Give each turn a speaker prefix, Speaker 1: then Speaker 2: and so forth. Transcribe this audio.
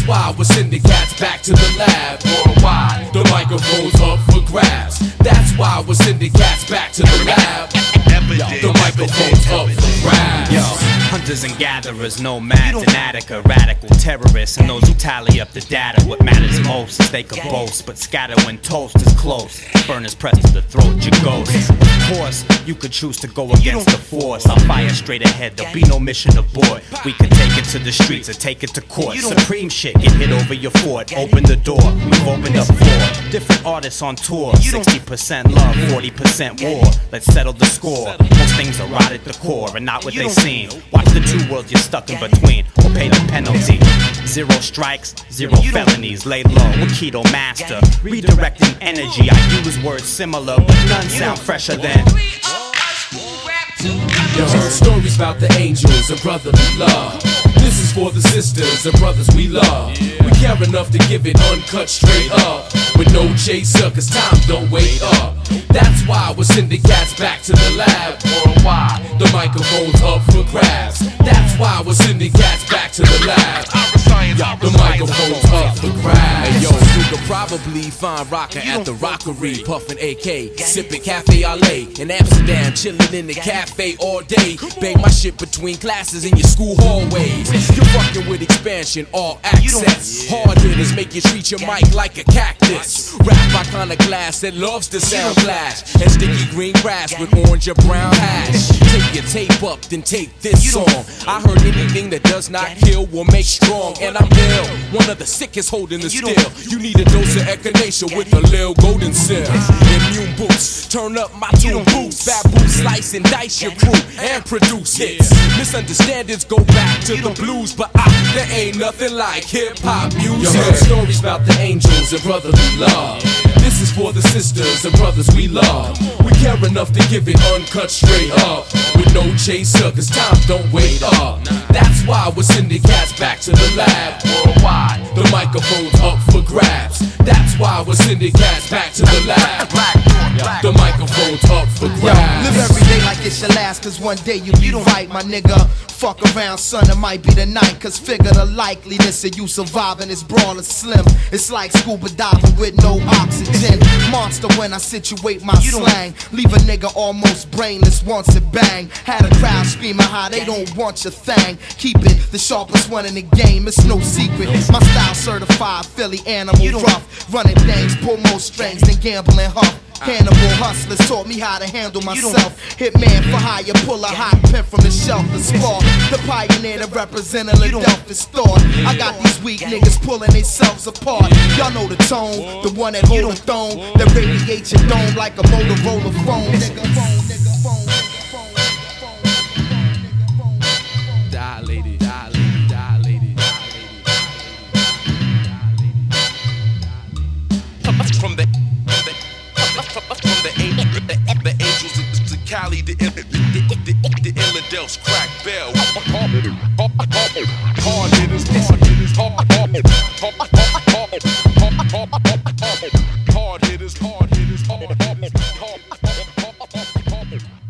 Speaker 1: why we're sending cats back to the lab. Worldwide, the microphone's up for grabs. That's why we're sending cats back to the lab. The microphone's up for grabs.
Speaker 2: Yo, hunters and gatherers, nomads in Attica, radical terrorists, and those who tally up the data. What matters most is they could boast, but scatter when toast is close. Burners pressed to the throat, your ghost. Of course, you could choose to go against the force. I'll fire straight ahead, there'll be no mission aboard. We could take it to the streets or take it to court. Supreme shit, get hit over your fort. Open the door, we've opened up for different artists on tour. 60% love, 40% war. Let's settle the score. Most things are rot at the core and not what they seem. Watch the two worlds you're stuck in between, or pay the penalty. 0 strikes, 0 felonies. Lay low, with Keto Master. Redirecting energy, I use words similar, but none sound fresher than.
Speaker 1: You heard stories about the angels and brotherly love. This is for the sisters and brothers we love. We care enough to give it uncut straight up, with no chaser, cause time don't wait up. That's why we're sending cats back to the lab. Worldwide, the microphone's up for grabs. That's why we're sending cats back to the lab. The microphone's up for grabs.
Speaker 3: Hey yo, you could probably find Rocker at the Rockery, puffin' AK, sippin' Cafe Ale in Amsterdam, chillin' in the cafe all day. Bang my shit between classes in your school hallways. You're fucking with expansion, all access. Hard hitters make you treat your mic like a cactus. Rap iconoclast that loves to sound clash, and sticky green grass with orange or brown hash. Take your tape up, then take this song. I heard anything that does not kill will make strong, and I'm ill, one of the sickest holding the still. You need a dose of echinacea with a Lil Golden Cell. Immune boost, turn up my tune boost. Babu slice and dice your crew and produce hits. Misunderstandings go back to the blues, but there ain't nothing like hip-hop music.
Speaker 1: You heard stories about the angels and brotherly love. This is for the sisters and brothers we love. We care enough to give it uncut straight up, with no chaser, cause time don't wait up. That's why we're sending cats back to the lab. Worldwide, the microphone's up for grabs. That's why we're sending cats back to the lab. The microphone's up for grabs.
Speaker 4: Live every day like it's your last, cause one day you be right, my nigga. Fuck around, son, it might be the night, cause figure the likeliness of you surviving is broad and slim. It's like scuba diving with no oxygen. Monster when I situate my slang. Leave a nigga almost brainless once it bang. Had a crowd screaming how they don't want your thing. Keep it the sharpest one in the game, it's no secret. My style certified, Philly animal rough. Running things, pull more strings than gambling huff. Cannibal hustlers taught me how to handle myself. Hitman for hire, pull a hot pen from the shelf to spark. The pioneer that represent Philadelphia's thought. I got these weak niggas pulling themselves apart. Y'all know the tone, the one that hold a throne, that radiates your dome like a Motorola phone. Nigga, phone, nigga, phone, nigga, phone, nigga, phone.
Speaker 3: Dilated, dilated, dilated, dilated. From the angels to Cali, the Illadelphs crack bell.